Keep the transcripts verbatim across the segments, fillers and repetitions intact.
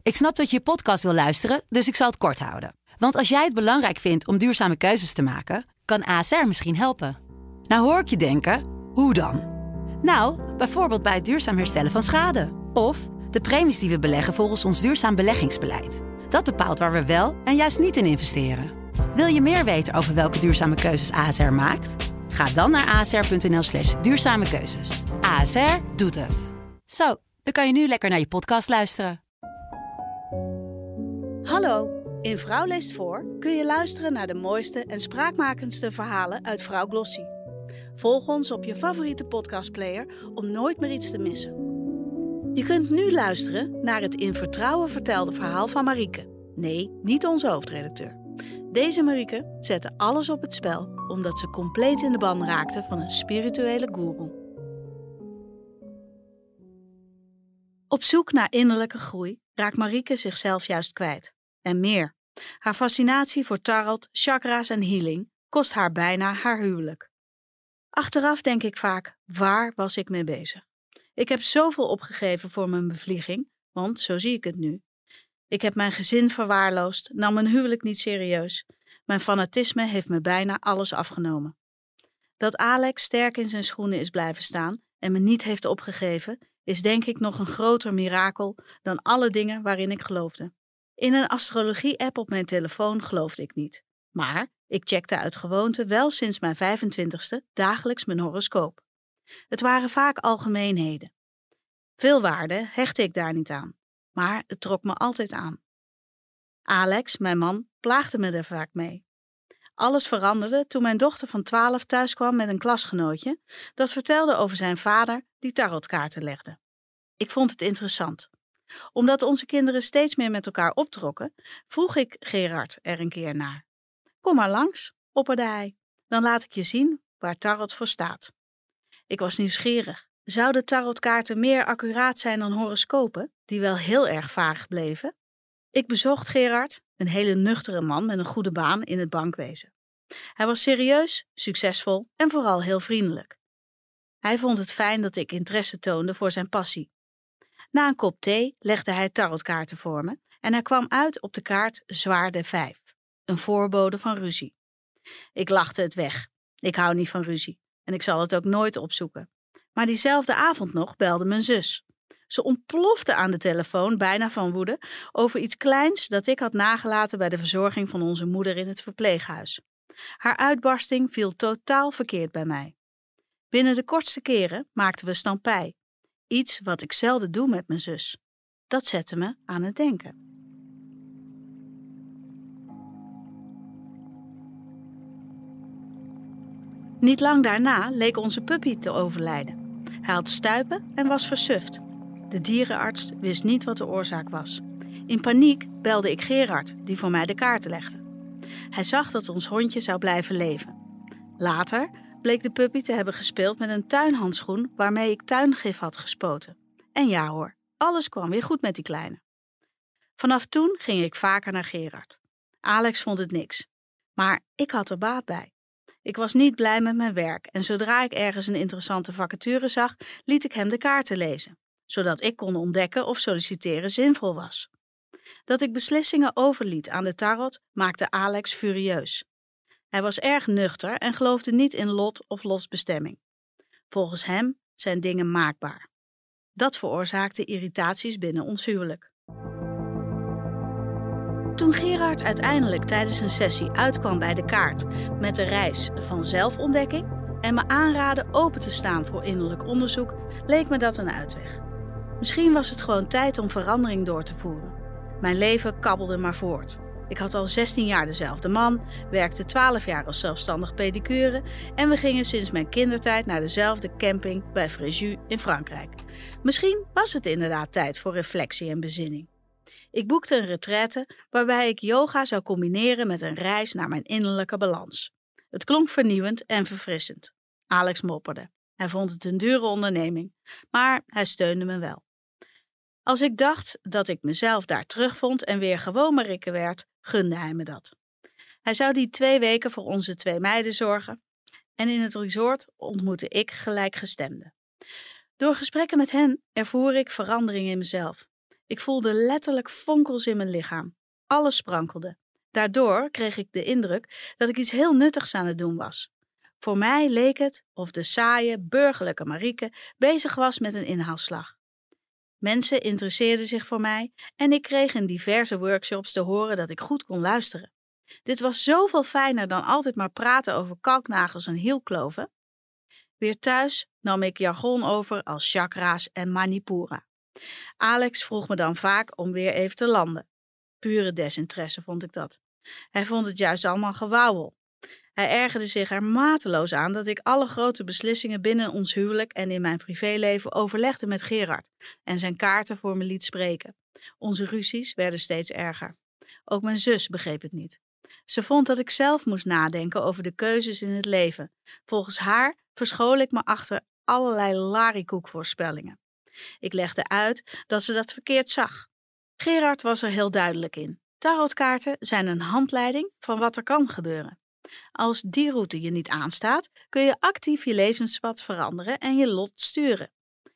Ik snap dat je je podcast wil luisteren, dus ik zal het kort houden. Want als jij het belangrijk vindt om duurzame keuzes te maken, kan A S R misschien helpen. Nou hoor ik je denken, hoe dan? Nou, bijvoorbeeld bij het duurzaam herstellen van schade. Of de premies die we beleggen volgens ons duurzaam beleggingsbeleid. Dat bepaalt waar we wel en juist niet in investeren. Wil je meer weten over welke duurzame keuzes A S R maakt? Ga dan naar asr.nl slash duurzame keuzes. A S R doet het. Zo, dan kan je nu lekker naar je podcast luisteren. Hallo, in Vrouw leest voor kun je luisteren naar de mooiste en spraakmakendste verhalen uit Vrouw Glossy. Volg ons op je favoriete podcastplayer om nooit meer iets te missen. Je kunt nu luisteren naar het in vertrouwen vertelde verhaal van Marieke. Nee, niet onze hoofdredacteur. Deze Marieke zette alles op het spel omdat ze compleet in de ban raakte van een spirituele goeroe. Op zoek naar innerlijke groei raakt Marieke zichzelf juist kwijt. En meer. Haar fascinatie voor tarot, chakra's en healing kost haar bijna haar huwelijk. Achteraf denk ik vaak, waar was ik mee bezig? Ik heb zoveel opgegeven voor mijn bevlieging, want zo zie ik het nu. Ik heb mijn gezin verwaarloosd, nam mijn huwelijk niet serieus. Mijn fanatisme heeft me bijna alles afgenomen. Dat Alex sterk in zijn schoenen is blijven staan en me niet heeft opgegeven, is denk ik nog een groter mirakel dan alle dingen waarin ik geloofde. In een astrologie-app op mijn telefoon geloofde ik niet. Maar ik checkte uit gewoonte wel sinds mijn vijfentwintigste dagelijks mijn horoscoop. Het waren vaak algemeenheden. Veel waarde hechtte ik daar niet aan, maar het trok me altijd aan. Alex, mijn man, plaagde me er vaak mee. Alles veranderde toen mijn dochter van twaalf thuis kwam met een klasgenootje dat vertelde over zijn vader die tarotkaarten legde. Ik vond het interessant. Omdat onze kinderen steeds meer met elkaar optrokken, vroeg ik Gerard er een keer naar. Kom maar langs, opperde hij. Dan laat ik je zien waar tarot voor staat. Ik was nieuwsgierig. Zouden tarotkaarten meer accuraat zijn dan horoscopen, die wel heel erg vaag bleven? Ik bezocht Gerard, een hele nuchtere man met een goede baan in het bankwezen. Hij was serieus, succesvol en vooral heel vriendelijk. Hij vond het fijn dat ik interesse toonde voor zijn passie. Na een kop thee legde hij tarotkaarten voor me en hij kwam uit op de kaart Zwaarde vijf, een voorbode van ruzie. Ik lachte het weg. Ik hou niet van ruzie en ik zal het ook nooit opzoeken. Maar diezelfde avond nog belde mijn zus. Ze ontplofte aan de telefoon bijna van woede over iets kleins dat ik had nagelaten bij de verzorging van onze moeder in het verpleeghuis. Haar uitbarsting viel totaal verkeerd bij mij. Binnen de kortste keren maakten we stampij. Iets wat ik zelden doe met mijn zus. Dat zette me aan het denken. Niet lang daarna leek onze puppy te overlijden. Hij had stuipen en was versuft. De dierenarts wist niet wat de oorzaak was. In paniek belde ik Gerard, die voor mij de kaarten legde. Hij zag dat ons hondje zou blijven leven. Later bleek de puppy te hebben gespeeld met een tuinhandschoen waarmee ik tuingif had gespoten. En ja hoor, alles kwam weer goed met die kleine. Vanaf toen ging ik vaker naar Gerard. Alex vond het niks, maar ik had er baat bij. Ik was niet blij met mijn werk en zodra ik ergens een interessante vacature zag, liet ik hem de kaarten lezen, zodat ik kon ontdekken of solliciteren zinvol was. Dat ik beslissingen overliet aan de tarot maakte Alex furieus. Hij was erg nuchter en geloofde niet in lot of losbestemming. Volgens hem zijn dingen maakbaar. Dat veroorzaakte irritaties binnen ons huwelijk. Toen Gerard uiteindelijk tijdens een sessie uitkwam bij de kaart met de reis van zelfontdekking en me aanraadde open te staan voor innerlijk onderzoek, leek me dat een uitweg. Misschien was het gewoon tijd om verandering door te voeren. Mijn leven kabbelde maar voort. Ik had al zestien jaar dezelfde man, werkte twaalf jaar als zelfstandig pedicure en we gingen sinds mijn kindertijd naar dezelfde camping bij Fréjus in Frankrijk. Misschien was het inderdaad tijd voor reflectie en bezinning. Ik boekte een retraite waarbij ik yoga zou combineren met een reis naar mijn innerlijke balans. Het klonk vernieuwend en verfrissend. Alex mopperde. Hij vond het een dure onderneming, maar hij steunde me wel. Als ik dacht dat ik mezelf daar terugvond en weer gewoon Marieke werd, gunde hij me dat. Hij zou die twee weken voor onze twee meiden zorgen en in het resort ontmoette ik gelijkgestemden. Door gesprekken met hen ervoer ik verandering in mezelf. Ik voelde letterlijk fonkels in mijn lichaam. Alles sprankelde. Daardoor kreeg ik de indruk dat ik iets heel nuttigs aan het doen was. Voor mij leek het of de saaie, burgerlijke Marieke bezig was met een inhaalslag. Mensen interesseerden zich voor mij en ik kreeg in diverse workshops te horen dat ik goed kon luisteren. Dit was zoveel fijner dan altijd maar praten over kalknagels en hielkloven. Weer thuis nam ik jargon over als chakra's en manipura. Alex vroeg me dan vaak om weer even te landen. Pure desinteresse vond ik dat. Hij vond het juist allemaal gewauwel. Hij ergerde zich er mateloos aan dat ik alle grote beslissingen binnen ons huwelijk en in mijn privéleven overlegde met Gerard en zijn kaarten voor me liet spreken. Onze ruzies werden steeds erger. Ook mijn zus begreep het niet. Ze vond dat ik zelf moest nadenken over de keuzes in het leven. Volgens haar verschool ik me achter allerlei larikoekvoorspellingen. Ik legde uit dat ze dat verkeerd zag. Gerard was er heel duidelijk in. Tarotkaarten zijn een handleiding van wat er kan gebeuren. Als die route je niet aanstaat, kun je actief je levenspad veranderen en je lot sturen.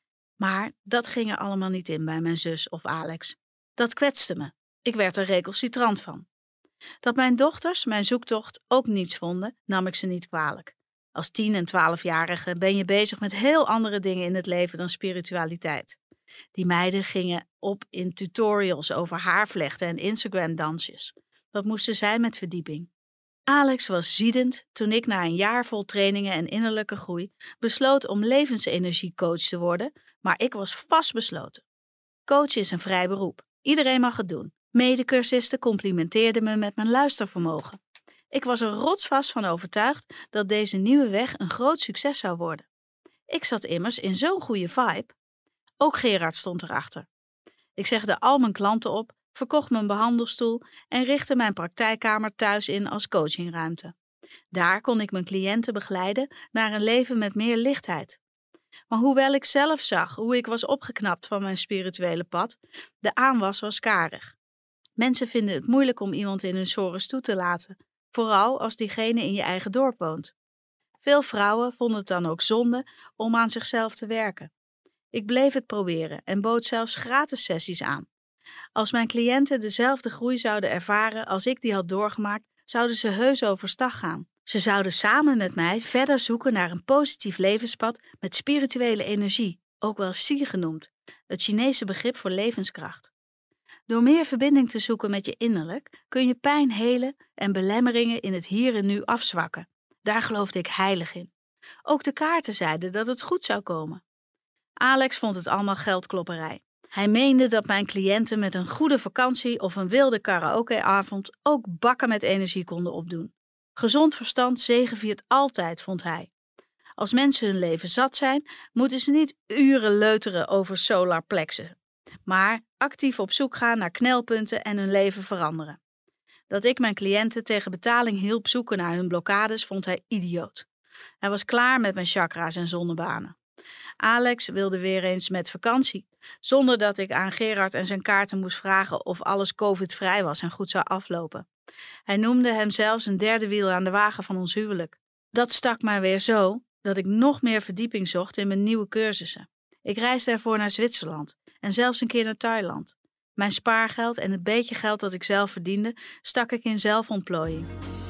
Maar dat ging er allemaal niet in bij mijn zus of Alex. Dat kwetste me. Ik werd er recalcitrant van. Dat mijn dochters mijn zoektocht ook niets vonden, nam ik ze niet kwalijk. Als tien- en twaalfjarige ben je bezig met heel andere dingen in het leven dan spiritualiteit. Die meiden gingen op in tutorials over haarvlechten en Instagram-dansjes. Wat moesten zij met verdieping? Alex was ziedend toen ik na een jaar vol trainingen en innerlijke groei besloot om levensenergiecoach te worden, maar ik was vastbesloten. Coach is een vrij beroep. Iedereen mag het doen. Medecursisten complimenteerden me met mijn luistervermogen. Ik was er rotsvast van overtuigd dat deze nieuwe weg een groot succes zou worden. Ik zat immers in zo'n goede vibe. Ook Gerard stond erachter. Ik zegde al mijn klanten op, verkocht mijn behandelstoel en richtte mijn praktijkkamer thuis in als coachingruimte. Daar kon ik mijn cliënten begeleiden naar een leven met meer lichtheid. Maar hoewel ik zelf zag hoe ik was opgeknapt van mijn spirituele pad, de aanwas was karig. Mensen vinden het moeilijk om iemand in hun sores toe te laten, vooral als diegene in je eigen dorp woont. Veel vrouwen vonden het dan ook zonde om aan zichzelf te werken. Ik bleef het proberen en bood zelfs gratis sessies aan. Als mijn cliënten dezelfde groei zouden ervaren als ik die had doorgemaakt, zouden ze heus overstag gaan. Ze zouden samen met mij verder zoeken naar een positief levenspad met spirituele energie, ook wel Xi genoemd, het Chinese begrip voor levenskracht. Door meer verbinding te zoeken met je innerlijk kun je pijn helen en belemmeringen in het hier en nu afzwakken. Daar geloofde ik heilig in. Ook de kaarten zeiden dat het goed zou komen. Alex vond het allemaal geldklopperij. Hij meende dat mijn cliënten met een goede vakantie of een wilde karaokeavond ook bakken met energie konden opdoen. Gezond verstand zegeviert altijd, vond hij. Als mensen hun leven zat zijn, moeten ze niet uren leuteren over solar plexen, maar actief op zoek gaan naar knelpunten en hun leven veranderen. Dat ik mijn cliënten tegen betaling hielp zoeken naar hun blokkades, vond hij idioot. Hij was klaar met mijn chakra's en zonnebanen. Alex wilde weer eens met vakantie, zonder dat ik aan Gerard en zijn kaarten moest vragen of alles covidvrij was en goed zou aflopen. Hij noemde hem zelfs een derde wiel aan de wagen van ons huwelijk. Dat stak mij weer zo dat ik nog meer verdieping zocht in mijn nieuwe cursussen. Ik reisde ervoor naar Zwitserland en zelfs een keer naar Thailand. Mijn spaargeld en het beetje geld dat ik zelf verdiende, stak ik in zelfontplooiing.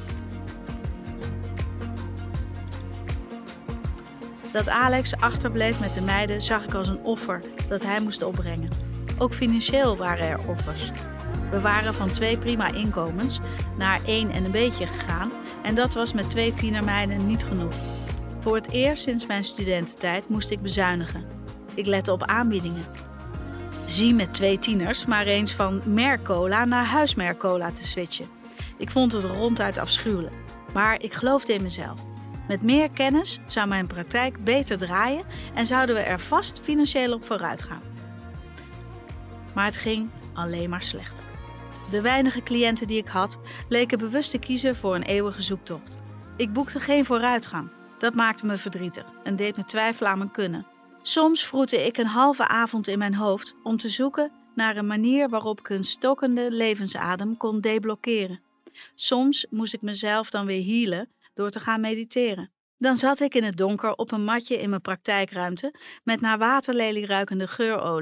Dat Alex achterbleef met de meiden zag ik als een offer dat hij moest opbrengen. Ook financieel waren er offers. We waren van twee prima inkomens naar één en een beetje gegaan en dat was met twee tienermeiden niet genoeg. Voor het eerst sinds mijn studententijd moest ik bezuinigen. Ik lette op aanbiedingen. Zie met twee tieners maar eens van merkcola naar huismerkcola te switchen. Ik vond het ronduit afschuwelijk, maar ik geloofde in mezelf. Met meer kennis zou mijn praktijk beter draaien en zouden we er vast financieel op vooruit gaan. Maar het ging alleen maar slechter. De weinige cliënten die ik had, leken bewust te kiezen voor een eeuwige zoektocht. Ik boekte geen vooruitgang. Dat maakte me verdrietig en deed me twijfelen aan mijn kunnen. Soms vroette ik een halve avond in mijn hoofd om te zoeken naar een manier waarop ik hun stokkende levensadem kon deblokkeren. Soms moest ik mezelf dan weer healen door te gaan mediteren. Dan zat ik in het donker op een matje in mijn praktijkruimte met naar waterlelie ruikende geurolie,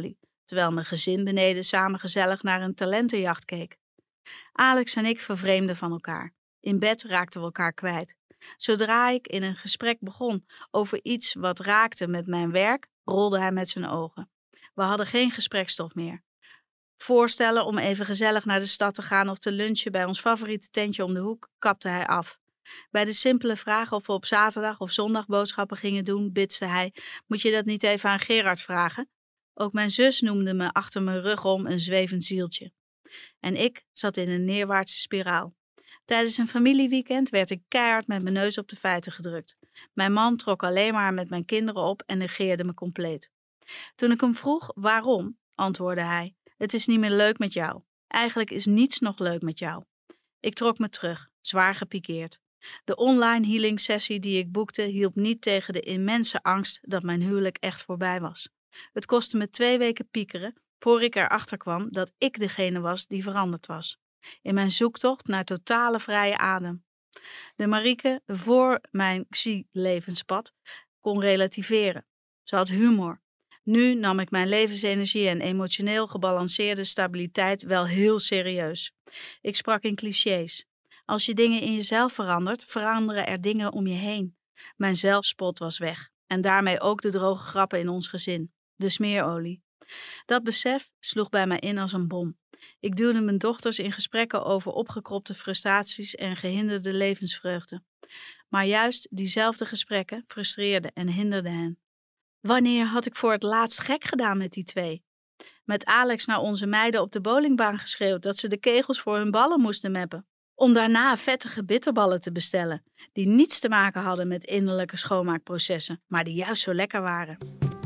terwijl mijn gezin beneden samen gezellig naar een talentenjacht keek. Alex en ik vervreemden van elkaar. In bed raakten we elkaar kwijt. Zodra ik in een gesprek begon over iets wat raakte met mijn werk, rolde hij met zijn ogen. We hadden geen gesprekstof meer. Voorstellen om even gezellig naar de stad te gaan of te lunchen bij ons favoriete tentje om de hoek, kapte hij af. Bij de simpele vraag of we op zaterdag of zondag boodschappen gingen doen, bitste hij: moet je dat niet even aan Gerard vragen? Ook mijn zus noemde me achter mijn rug om een zwevend zieltje. En ik zat in een neerwaartse spiraal. Tijdens een familieweekend werd ik keihard met mijn neus op de feiten gedrukt. Mijn man trok alleen maar met mijn kinderen op en negeerde me compleet. Toen ik hem vroeg waarom, antwoordde hij: het is niet meer leuk met jou. Eigenlijk is niets nog leuk met jou. Ik trok me terug, zwaar gepikeerd. De online healing sessie die ik boekte hielp niet tegen de immense angst dat mijn huwelijk echt voorbij was. Het kostte me twee weken piekeren voor ik erachter kwam dat ik degene was die veranderd was. In mijn zoektocht naar totale vrije adem. De Marieke voor mijn Xi-levenspad kon relativeren. Ze had humor. Nu nam ik mijn levensenergie en emotioneel gebalanceerde stabiliteit wel heel serieus. Ik sprak in clichés. Als je dingen in jezelf verandert, veranderen er dingen om je heen. Mijn zelfspot was weg. En daarmee ook de droge grappen in ons gezin. De smeerolie. Dat besef sloeg bij mij in als een bom. Ik duwde mijn dochters in gesprekken over opgekropte frustraties en gehinderde levensvreugde. Maar juist diezelfde gesprekken frustreerden en hinderden hen. Wanneer had ik voor het laatst gek gedaan met die twee? Met Alex naar onze meiden op de bowlingbaan geschreeuwd dat ze de kegels voor hun ballen moesten meppen. Om daarna vettige bitterballen te bestellen, die niets te maken hadden met innerlijke schoonmaakprocessen, maar die juist zo lekker waren.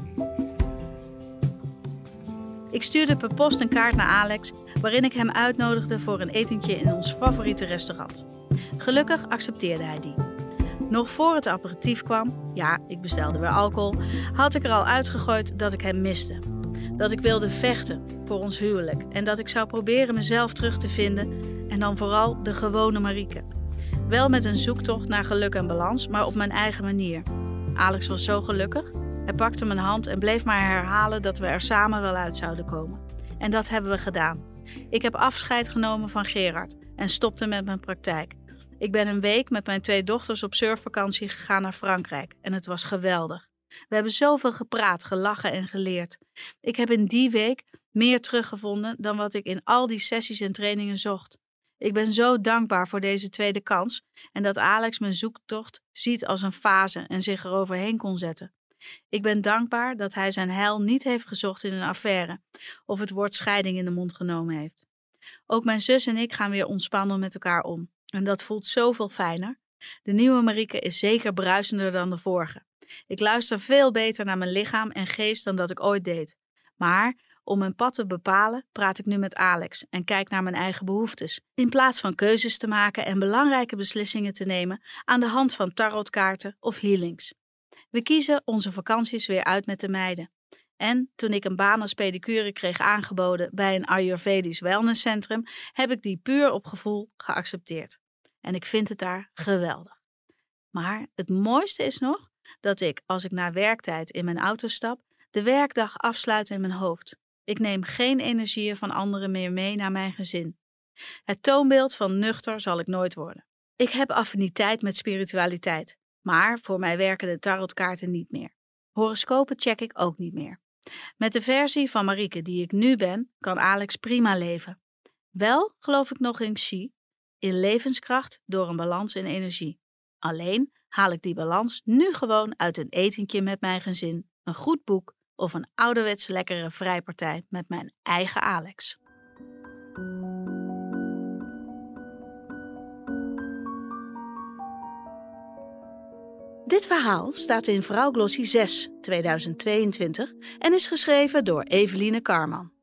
Ik stuurde per post een kaart naar Alex, waarin ik hem uitnodigde voor een etentje in ons favoriete restaurant. Gelukkig accepteerde hij die. Nog voor het aperitief kwam, ja, ik bestelde weer alcohol, had ik er al uitgegooid dat ik hem miste. Dat ik wilde vechten voor ons huwelijk en dat ik zou proberen mezelf terug te vinden en dan vooral de gewone Marieke. Wel met een zoektocht naar geluk en balans, maar op mijn eigen manier. Alex was zo gelukkig. Hij pakte mijn hand en bleef maar herhalen dat we er samen wel uit zouden komen. En dat hebben we gedaan. Ik heb afscheid genomen van Gerard en stopte met mijn praktijk. Ik ben een week met mijn twee dochters op surfvakantie gegaan naar Frankrijk en het was geweldig. We hebben zoveel gepraat, gelachen en geleerd. Ik heb in die week meer teruggevonden dan wat ik in al die sessies en trainingen zocht. Ik ben zo dankbaar voor deze tweede kans en dat Alex mijn zoektocht ziet als een fase en zich eroverheen kon zetten. Ik ben dankbaar dat hij zijn heil niet heeft gezocht in een affaire of het woord scheiding in de mond genomen heeft. Ook mijn zus en ik gaan weer ontspannen met elkaar om. En dat voelt zoveel fijner. De nieuwe Marieke is zeker bruisender dan de vorige. Ik luister veel beter naar mijn lichaam en geest dan dat ik ooit deed. Maar om mijn pad te bepalen praat ik nu met Alex en kijk naar mijn eigen behoeftes. In plaats van keuzes te maken en belangrijke beslissingen te nemen aan de hand van tarotkaarten of healings. We kiezen onze vakanties weer uit met de meiden. En toen ik een baan als pedicure kreeg aangeboden bij een Ayurvedisch wellnesscentrum, heb ik die puur op gevoel geaccepteerd. En ik vind het daar geweldig. Maar het mooiste is nog dat ik, als ik na werktijd in mijn auto stap, de werkdag afsluit in mijn hoofd. Ik neem geen energieën van anderen meer mee naar mijn gezin. Het toonbeeld van nuchter zal ik nooit worden. Ik heb affiniteit met spiritualiteit, maar voor mij werken de tarotkaarten niet meer. Horoscopen check ik ook niet meer. Met de versie van Marieke die ik nu ben, kan Alex prima leven. Wel geloof ik nog in Xi, in levenskracht door een balans in energie. Alleen haal ik die balans nu gewoon uit een etentje met mijn gezin, een goed boek of een ouderwets lekkere vrijpartij met mijn eigen Alex. Dit verhaal staat in Vrouw Glossy zes tweeduizend tweeëntwintig en is geschreven door Eveline Karman.